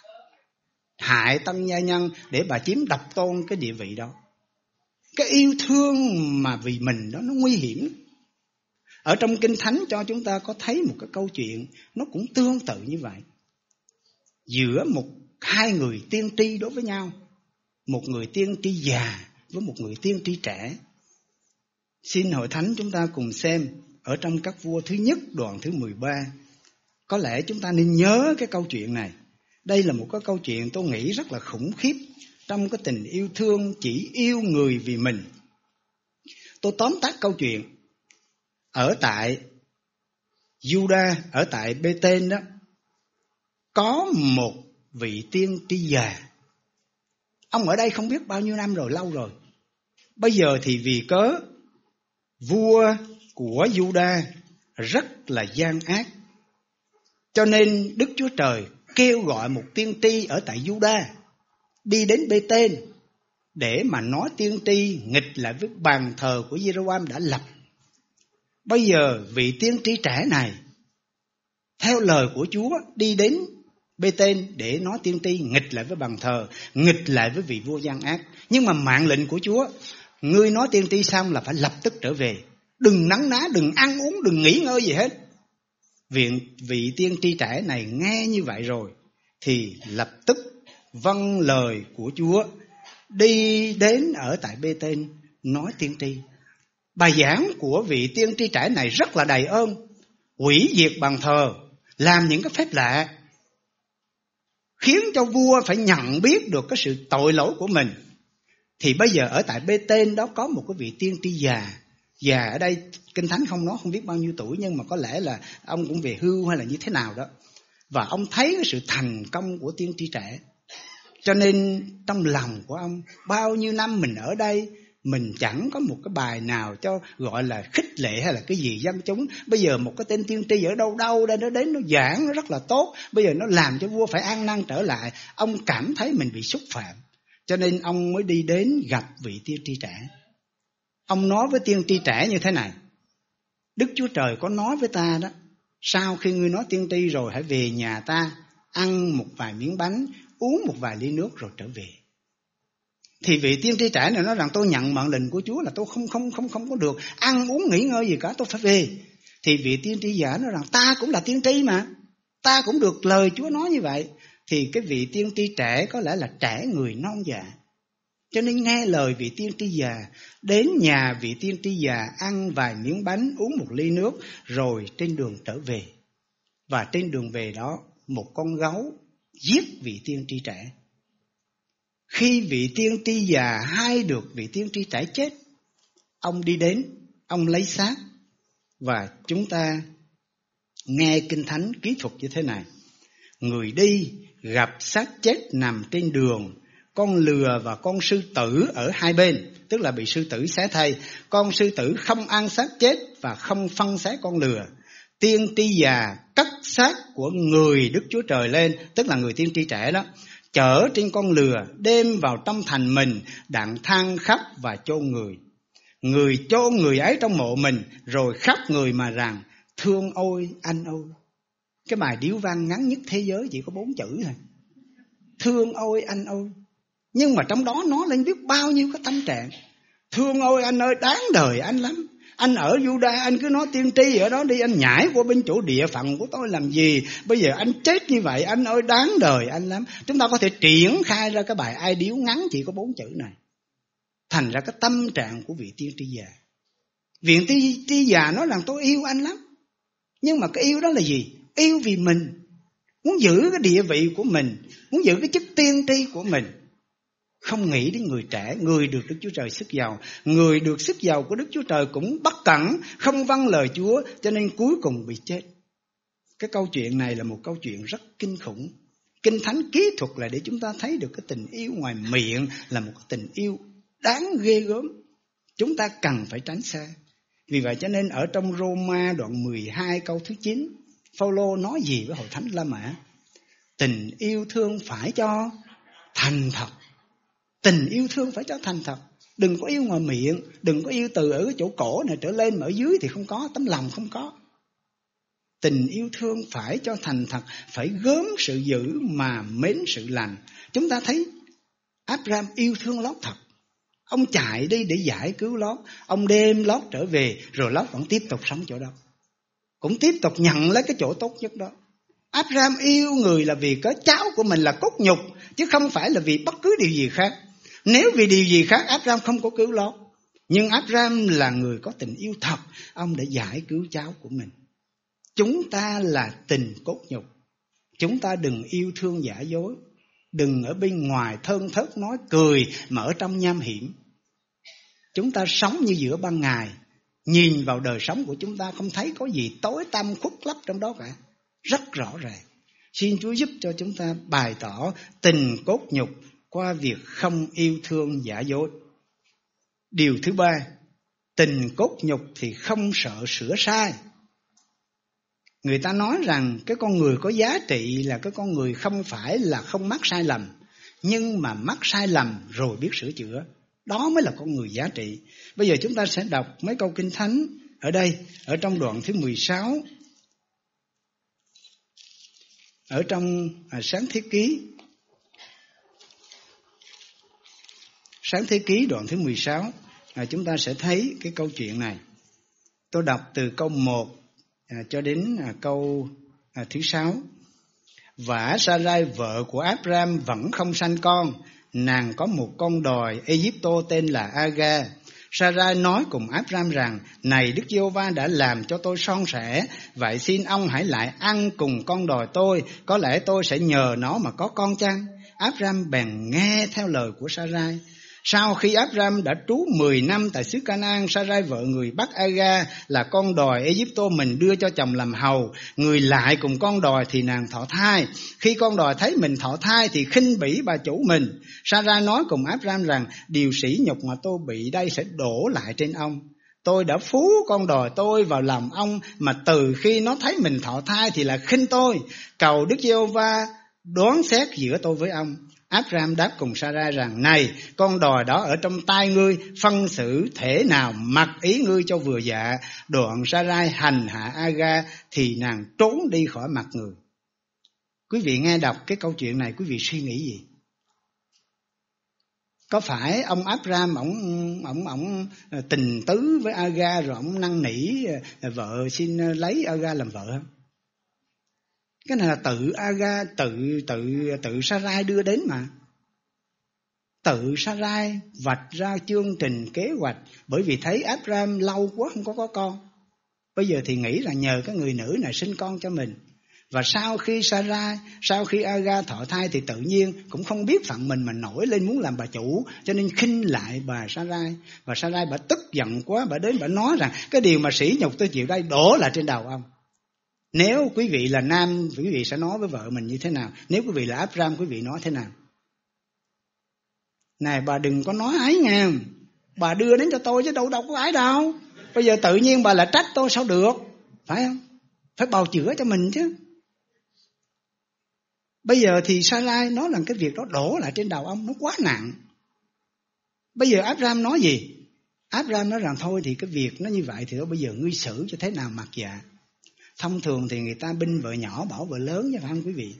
hại Tăng Gia Nhân, để bà chiếm độc tôn cái địa vị đó. Cái yêu thương mà vì mình đó nó nguy hiểm. Ở trong Kinh Thánh cho chúng ta có thấy một cái câu chuyện nó cũng tương tự như vậy. Giữa hai người tiên tri đối với nhau, một người tiên tri già với một người tiên tri trẻ. Xin Hội Thánh chúng ta cùng xem ở trong Các Vua thứ nhất đoạn thứ 13. Có lẽ chúng ta nên nhớ cái câu chuyện này. Đây là một cái câu chuyện tôi nghĩ rất là khủng khiếp trong cái tình yêu thương chỉ yêu người vì mình. Tôi tóm tắt câu chuyện. Ở tại Juda, ở tại Bê-tên đó, có một vị tiên tri già. Ông ở đây không biết bao nhiêu năm rồi, lâu rồi. Bây giờ thì vì cớ vua của Juda rất là gian ác, cho nên Đức Chúa Trời kêu gọi một tiên tri ở tại Juda đi đến Bê-tên để mà nói tiên tri nghịch lại với bàn thờ của Giê-rô-am đã lập. Bây giờ vị tiên tri trẻ này theo lời của Chúa đi đến Bê-tên để nói tiên tri nghịch lại với bàn thờ, nghịch lại với vị vua gian ác. Nhưng mà mạng lệnh của Chúa, ngươi nói tiên tri xong là phải lập tức trở về, đừng nấn ná, đừng ăn uống, đừng nghỉ ngơi gì hết. Vị tiên tri trẻ này nghe như vậy rồi thì lập tức vâng lời của Chúa, đi đến ở tại Bê-tên nói tiên tri. Bài giảng của vị tiên tri trẻ này rất là đầy ơn, hủy diệt bàn thờ, làm những cái phép lạ, khiến cho vua phải nhận biết được cái sự tội lỗi của mình. Thì bây giờ ở tại Bê-tên đó có một cái vị tiên tri già. Già ở đây Kinh Thánh không nói không biết bao nhiêu tuổi, nhưng mà có lẽ là ông cũng về hưu hay là như thế nào đó. Và ông thấy cái sự thành công của tiên tri trẻ, cho nên trong lòng của ông, bao nhiêu năm mình ở đây, mình chẳng có một cái bài nào cho gọi là khích lệ hay là cái gì dân chúng. Bây giờ một cái tên tiên tri ở đâu đâu đây nó đến nó giảng nó rất là tốt, bây giờ nó làm cho vua phải ăn năn trở lại. Ông cảm thấy mình bị xúc phạm, cho nên ông mới đi đến gặp vị tiên tri trẻ. Ông nói với tiên tri trẻ như thế này: Đức Chúa Trời có nói với ta đó, sau khi ngươi nói tiên tri rồi hãy về nhà ta, ăn một vài miếng bánh, uống một vài ly nước rồi trở về. Thì vị tiên tri trẻ này nói rằng tôi nhận mệnh lệnh của Chúa là tôi không có được ăn uống nghỉ ngơi gì cả, tôi phải về. Thì vị tiên tri giả nói rằng ta cũng là tiên tri mà, ta cũng được lời Chúa nói như vậy. Thì cái vị tiên tri trẻ có lẽ là trẻ người non dạ, cho nên nghe lời vị tiên tri già, đến nhà vị tiên tri già ăn vài miếng bánh, uống một ly nước, rồi trên đường trở về. Và trên đường về đó, một con gấu giết vị tiên tri trẻ. Khi vị tiên tri già hay được vị tiên tri trẻ chết, ông đi đến, ông lấy xác. Và chúng ta nghe Kinh Thánh kỹ thuật như thế này: người đi gặp xác chết nằm trên đường, con lừa và con sư tử ở hai bên, tức là bị sư tử xé thây. Con sư tử không ăn xác chết và không phân xé con lừa. Tiên tri già cất xác của người Đức Chúa Trời lên, tức là người tiên tri trẻ đó, chở trên con lừa đem vào trong thành mình, đặng than khóc và chôn người. Người chôn người ấy trong mộ mình, rồi khóc người mà rằng thương ôi anh ôi. Cái bài điếu văn ngắn nhất thế giới chỉ có 4 chữ thôi: thương ôi anh ôi. Nhưng mà trong đó nó lên biết bao nhiêu cái tâm trạng. Thương ôi anh ơi, đáng đời anh lắm. Anh ở Juda, anh cứ nói tiên tri ở đó đi, anh nhảy qua bên chỗ địa phận của tôi làm gì? Bây giờ anh chết như vậy, anh ơi đáng đời anh lắm. Chúng ta có thể triển khai ra cái bài ai điếu ngắn chỉ có 4 chữ này. Thành ra cái tâm trạng của vị tiên tri già. Vị tiên tri già nói rằng tôi yêu anh lắm. Nhưng mà cái yêu đó là gì? Yêu vì mình, muốn giữ cái địa vị của mình, muốn giữ cái chức tiên tri của mình. Không nghĩ đến người trẻ, người được Đức Chúa Trời sức giàu. Người được sức giàu của Đức Chúa Trời cũng bất cẩn, không vâng lời Chúa, cho nên cuối cùng bị chết. Cái câu chuyện này là một câu chuyện rất kinh khủng. Kinh Thánh kỹ thuật là để chúng ta thấy được cái tình yêu ngoài miệng là một cái tình yêu đáng ghê gớm. Chúng ta cần phải tránh xa. Vì vậy cho nên ở trong Roma đoạn 12 câu thứ 9, Phaolô nói gì với hội thánh La Mã? Tình yêu thương phải cho thành thật. Tình yêu thương phải cho thành thật. Đừng có yêu ngoài miệng, đừng có yêu từ ở cái chỗ cổ này trở lên, mà ở dưới thì không có, tấm lòng không có. Tình yêu thương phải cho thành thật, phải gớm sự dữ mà mến sự lành. Chúng ta thấy Abraham yêu thương Lót thật. Ông chạy đi để giải cứu Lót. Ông đem Lót trở về, rồi Lót vẫn tiếp tục sống chỗ đó, cũng tiếp tục nhận lấy cái chỗ tốt nhất đó. Abraham yêu người là vì có cháu của mình là cốt nhục, chứ không phải là vì bất cứ điều gì khác. Nếu vì điều gì khác, Abraham không có cứu Lót. Nhưng Abraham là người có tình yêu thật, ông đã giải cứu cháu của mình. Chúng ta là tình cốt nhục. Chúng ta đừng yêu thương giả dối. Đừng ở bên ngoài thơn thớt nói cười, mà ở trong nham hiểm. Chúng ta sống như giữa ban ngày. Nhìn vào đời sống của chúng ta không thấy có gì tối tăm khuất lấp trong đó cả. Rất rõ ràng. Xin Chúa giúp cho chúng ta bày tỏ tình cốt nhục qua việc không yêu thương giả dối. Điều thứ ba, tình cốt nhục thì không sợ sửa sai. Người ta nói rằng cái con người có giá trị là cái con người không phải là không mắc sai lầm, nhưng mà mắc sai lầm rồi biết sửa chữa. Đó mới là con người giá trị. Bây giờ chúng ta sẽ đọc mấy câu Kinh Thánh ở đây, ở trong đoạn thứ 16, ở trong Sáng Thế Ký. Sáng Thế Ký đoạn thứ 16, chúng ta sẽ thấy cái câu chuyện này. Tôi đọc từ câu 1 cho đến câu thứ 6. Vả Sarai vợ của Abraham vẫn không sanh con. Nàng có một con đòi Ai-cập tên là Aga. Sarai nói cùng Abraham rằng: Này Đức Giê-hô-va đã làm cho tôi son sẻ, vậy xin ông hãy lại ăn cùng con đòi tôi, có lẽ tôi sẽ nhờ nó mà có con chăng? Abraham bèn nghe theo lời của Sarai. Sau khi Abraham đã trú 10 năm tại xứ Ca-na-an, Sarai vợ người Bắc Aga là con đòi Ai-cập mình đưa cho chồng làm hầu. Người lại cùng con đòi thì nàng thọ thai. Khi con đòi thấy mình thọ thai thì khinh bỉ bà chủ mình. Sarai nói cùng Abraham rằng: Điều sỉ nhục mà tôi bị đây sẽ đổ lại trên ông. Tôi đã phú con đòi tôi vào lòng ông, mà từ khi nó thấy mình thọ thai thì là khinh tôi. Cầu Đức Giê-hô-va đoán xét giữa tôi với ông. Abraham đáp cùng Sarai rằng: Này, con đòi đó ở trong tay ngươi, phân xử thể nào mặc ý ngươi cho vừa dạ. Đoạn Sarai hành hạ Aga thì nàng trốn đi khỏi mặt người. Quý vị nghe đọc cái câu chuyện này, quý vị suy nghĩ gì? Có phải ông Abraham ông tình tứ với Aga rồi ông năn nỉ vợ xin lấy Aga làm vợ không? Cái này là tự Aga, tự Sarai đưa đến mà. Tự Sarai vạch ra chương trình kế hoạch, bởi vì thấy Abraham lâu quá không có con. Bây giờ thì nghĩ là nhờ cái người nữ này sinh con cho mình. Và sau khi Aga thọ thai thì tự nhiên cũng không biết phận mình mà nổi lên muốn làm bà chủ, cho nên khinh lại bà Sarai. Và Sarai bà tức giận quá, bà đến bà nói rằng: Cái điều mà sỉ nhục tôi chịu đây đổ lại trên đầu ông. Nếu quý vị là nam, quý vị sẽ nói với vợ mình như thế nào? Nếu quý vị là Abraham, quý vị nói thế nào? Này bà đừng có nói ấy nha, bà đưa đến cho tôi chứ đâu có ấy đâu. Bây giờ tự nhiên bà lại trách tôi sao được, phải không? Phải bào chữa cho mình chứ. Bây giờ thì Sarai nói là cái việc đó đổ lại trên đầu ông nó quá nặng. Bây giờ Abraham nói gì? Abraham nói rằng thôi thì cái việc nó như vậy thì bây giờ ngươi xử cho thế nào mặc dạ. Thông thường thì người ta binh vợ nhỏ bảo vợ lớn chứ phải không quý vị?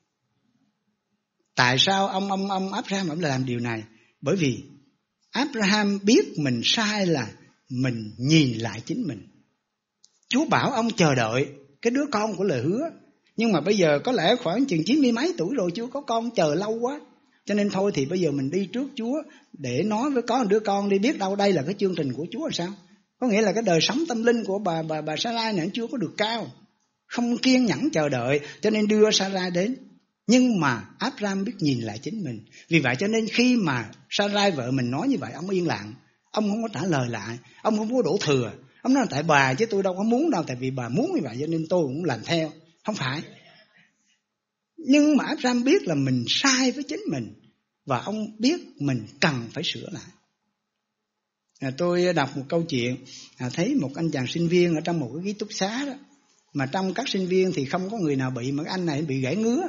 Tại sao ông Abraham ông lại làm điều này? Bởi vì Abraham biết mình sai là mình nhìn lại chính mình. Chúa bảo ông chờ đợi cái đứa con của lời hứa, nhưng mà bây giờ có lẽ khoảng chừng 90 mấy tuổi rồi chưa có con, chờ lâu quá. Cho nên thôi thì bây giờ mình đi trước Chúa để nói với có một đứa con đi, biết đâu đây là cái chương trình của Chúa là sao? Có nghĩa là cái đời sống tâm linh của bà Sarai này chưa có được cao, không kiên nhẫn chờ đợi, cho nên đưa Sarai đến. Nhưng mà Abraham biết nhìn lại chính mình. Vì vậy cho nên khi mà Sarai vợ mình nói như vậy, ông yên lặng, ông không có trả lời lại, ông không có đổ thừa. Ông nói tại bà chứ tôi đâu có muốn đâu, tại vì bà muốn như vậy cho nên tôi cũng làm theo. Không phải. Nhưng mà Abraham biết là mình sai với chính mình, và ông biết mình cần phải sửa lại. Tôi đọc một câu chuyện, thấy một anh chàng sinh viên ở trong một cái ký túc xá đó, mà trong các sinh viên thì không có người nào bị, mà anh này bị gãy ngứa.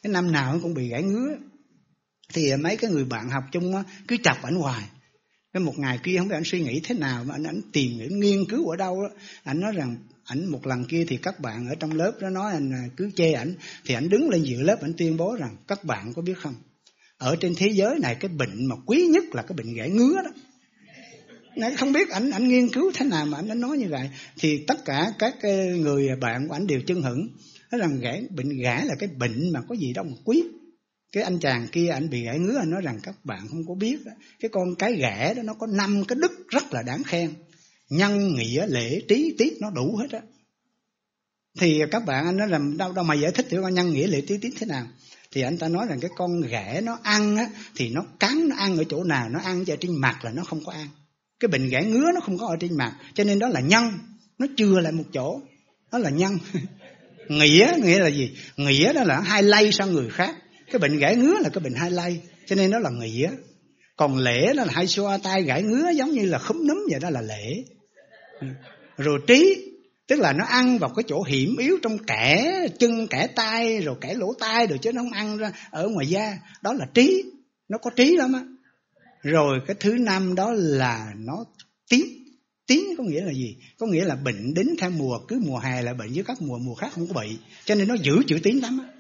cái năm nào cũng bị gãy ngứa. Thì mấy cái người bạn học chung á, cứ chọc ảnh hoài. Cái một ngày kia không biết ảnh suy nghĩ thế nào mà ảnh tìm, ảnh nghiên cứu ở đâu đó. Ảnh nói rằng ảnh một lần kia thì các bạn ở trong lớp đó nói anh cứ chê ảnh, thì ảnh đứng lên giữa lớp ảnh tuyên bố rằng các bạn có biết không, ở trên thế giới này cái bệnh mà quý nhất là cái bệnh gãy ngứa đó. Không biết ảnh nghiên cứu thế nào mà ảnh nói như vậy. Thì tất cả các người bạn của ảnh đều chưng hửng, nói rằng bệnh gãy là cái bệnh mà có gì đâu mà quý. Cái anh chàng kia ảnh bị gãy ngứa, anh nói rằng các bạn không có biết đó, cái con cái ghẻ đó nó có 5 cái đức rất là đáng khen: nhân, nghĩa, lễ, trí, tiết, nó đủ hết á. Thì các bạn anh nói rằng đâu mà giải thích thử con nhân, nghĩa, lễ, trí, tiết thế nào. Thì anh ta nói rằng cái con ghẻ nó ăn á, thì nó cắn, nó ăn ở chỗ nào, nó ăn ở trên mặt là nó không có ăn. Cái bệnh gãy ngứa nó không có ở trên mặt, cho nên đó là nhân, nó chừa lại một chỗ, đó là nhân. Nghĩa là gì? Nghĩa đó là hay lây sang người khác. Cái bệnh gãy ngứa là cái bệnh hay lây, cho nên đó là nghĩa. Còn lễ đó là hay xoa tay gãy ngứa giống như là khúm núm vậy, đó là lễ. Rồi trí, tức là nó ăn vào cái chỗ hiểm yếu trong kẽ chân, kẽ tay, rồi kẽ lỗ tai, rồi chứ nó không ăn ra ở ngoài da, đó là trí. Nó có trí lắm á. Rồi cái thứ năm đó là nó tiến. Tiến có nghĩa là gì? Có nghĩa là bệnh đến theo mùa, cứ mùa hè là bệnh, với các mùa khác không có bị, cho nên nó giữ chữ tín lắm á.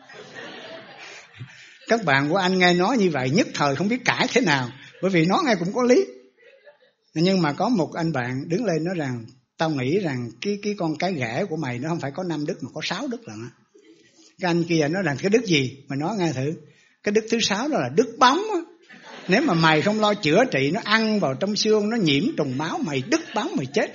Các bạn của anh nghe nói như vậy nhất thời không biết cãi thế nào, bởi vì nó nghe cũng có lý. Nhưng mà có một anh bạn đứng lên nói rằng tao nghĩ rằng cái con cái ghẻ của mày nó không phải có 5 đức mà có 6 đức lận á. Cái anh kia nói rằng cái đức gì? Mà nói nghe thử. Cái đức thứ 6 đó là đức bóng á. Nếu mà mày không lo chữa trị, nó ăn vào trong xương, nó nhiễm trùng máu, mày đứt bóng mày chết.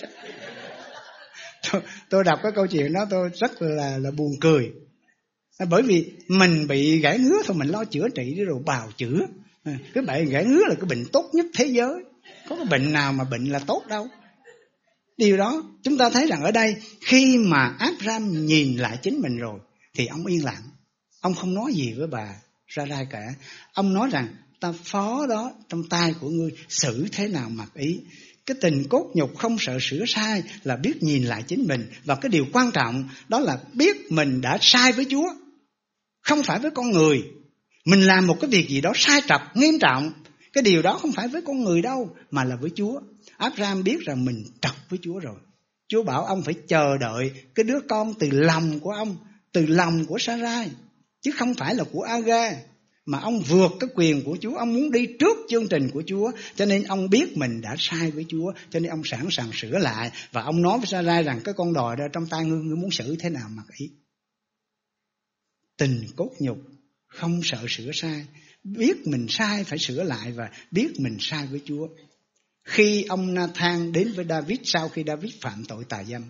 Tôi đọc cái câu chuyện đó tôi rất là buồn cười. Bởi vì mình bị gãy ngứa thôi, mình lo chữa trị đi rồi bào chữa. Cái bệnh gãy ngứa là cái bệnh tốt nhất thế giới. Có cái bệnh nào mà bệnh là tốt đâu. Điều đó chúng ta thấy rằng ở đây, khi mà Abraham nhìn lại chính mình rồi thì ông yên lặng. Ông không nói gì với bà Sarai cả. Ông nói rằng ta phó đó trong tay của ngươi, xử thế nào mặc ý. Cái tình cốt nhục không sợ sửa sai là biết nhìn lại chính mình. Và cái điều quan trọng đó là biết mình đã sai với Chúa, không phải với con người. Mình làm một cái việc gì đó sai trật, nghiêm trọng, cái điều đó không phải với con người đâu, mà là với Chúa. Abraham biết rằng mình trật với Chúa rồi. Chúa bảo ông phải chờ đợi cái đứa con từ lòng của ông, từ lòng của Sarai, chứ không phải là của Aga. Mà ông vượt cái quyền của Chúa, ông muốn đi trước chương trình của Chúa, cho nên ông biết mình đã sai với Chúa, cho nên ông sẵn sàng sửa lại. Và ông nói với Sarai rằng cái con đòi đó trong tay ngươi, ngươi muốn xử thế nào mặc ý. Tình cốt nhục, không sợ sửa sai, biết mình sai phải sửa lại và biết mình sai với Chúa. Khi ông Nathan đến với David sau khi David phạm tội tà dâm,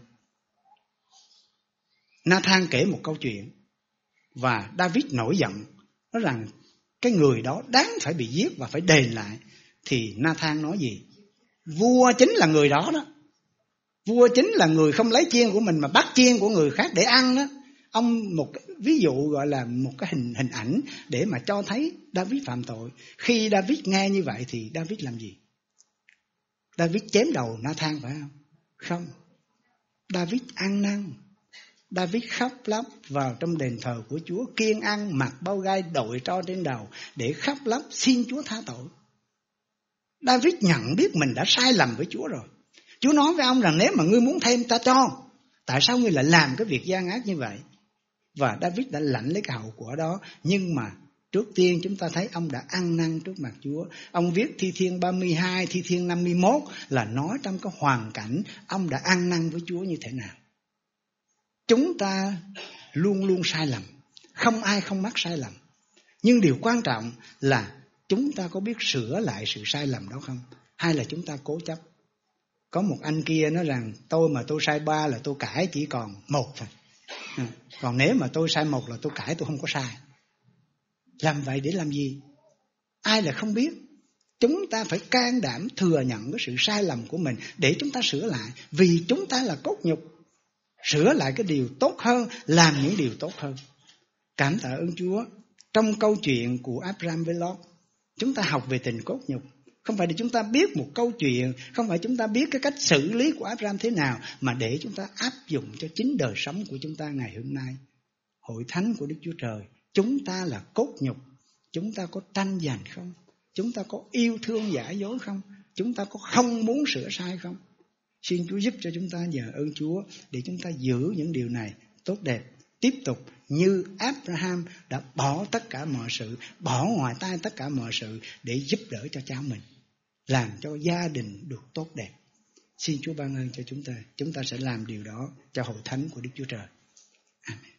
Nathan kể một câu chuyện và David nổi giận, nói rằng cái người đó đáng phải bị giết và phải đền lại. Thì Nathan nói gì? Vua chính là người đó đó. Vua chính là người không lấy chiên của mình mà bắt chiên của người khác để ăn đó. Ông một cái ví dụ gọi là một cái hình ảnh để mà cho thấy David phạm tội. Khi David nghe như vậy thì David làm gì? David chém đầu Nathan phải không? Không. David ăn năn. David khóc lóc vào trong đền thờ của Chúa, kiêng ăn, mặc bao gai đội tro trên đầu để khóc lóc xin Chúa tha tội. David nhận biết mình đã sai lầm với Chúa rồi. Chúa nói với ông rằng nếu mà ngươi muốn thêm ta cho. Tại sao ngươi lại làm cái việc gian ác như vậy? Và David đã lãnh lấy cái hậu quả đó. Nhưng mà trước tiên chúng ta thấy ông đã ăn năn trước mặt Chúa. Ông viết Thi Thiên 32, Thi Thiên 51 là nói trong cái hoàn cảnh ông đã ăn năn với Chúa như thế nào. Chúng ta luôn luôn sai lầm, không ai không mắc sai lầm. Nhưng điều quan trọng là chúng ta có biết sửa lại sự sai lầm đó không? Hay là chúng ta cố chấp? Có một anh kia nói rằng tôi sai 3 là tôi cãi chỉ còn 1 thôi. Còn nếu mà tôi sai 1 là tôi cãi tôi không có sai. Làm vậy để làm gì? Ai là không biết. Chúng ta phải can đảm thừa nhận cái sự sai lầm của mình để chúng ta sửa lại. Vì chúng ta là cốt nhục. Sửa lại cái điều tốt hơn, làm những điều tốt hơn. Cảm tạ ơn Chúa. Trong câu chuyện của Abraham với Lot, chúng ta học về tình cốt nhục. Không phải để chúng ta biết một câu chuyện, không phải chúng ta biết cái cách xử lý của Abraham thế nào, mà để chúng ta áp dụng cho chính đời sống của chúng ta ngày hôm nay. Hội thánh của Đức Chúa Trời Chúng ta là cốt nhục, chúng ta có tranh giành không? Chúng ta có yêu thương giả dối không? Chúng ta có không muốn sửa sai không? Xin Chúa giúp cho chúng ta, nhờ ơn Chúa để chúng ta giữ những điều này tốt đẹp. Tiếp tục như Abraham đã bỏ tất cả mọi sự, bỏ ngoài tai tất cả mọi sự để giúp đỡ cho cháu mình, làm cho gia đình được tốt đẹp. Xin Chúa ban ơn cho chúng ta sẽ làm điều đó cho hội thánh của Đức Chúa Trời. Amen.